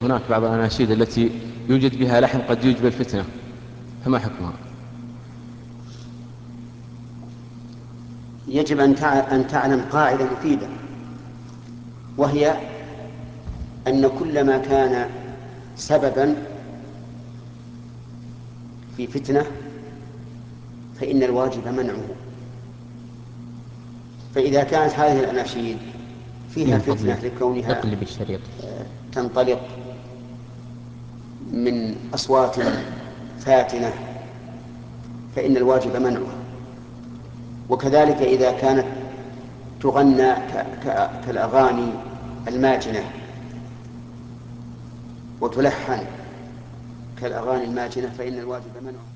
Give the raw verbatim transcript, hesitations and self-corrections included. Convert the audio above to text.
هناك بعض الأناشيد التي يوجد بها لحن قد يوجب الفتنة، فما حكمها؟ يجب أن تعلم قاعدة مفيدة، وهي أن كل ما كان سببا في فتنة فإن الواجب منعه. فإذا كانت هذه الأناشيد فيها فتنة لكونها اقلب الشريط. تنطلق من أصوات فاتنة فإن الواجب منعها. وكذلك إذا كانت تغنى كالأغاني الماجنة وتلحن كالأغاني الماجنة فإن الواجب منعها.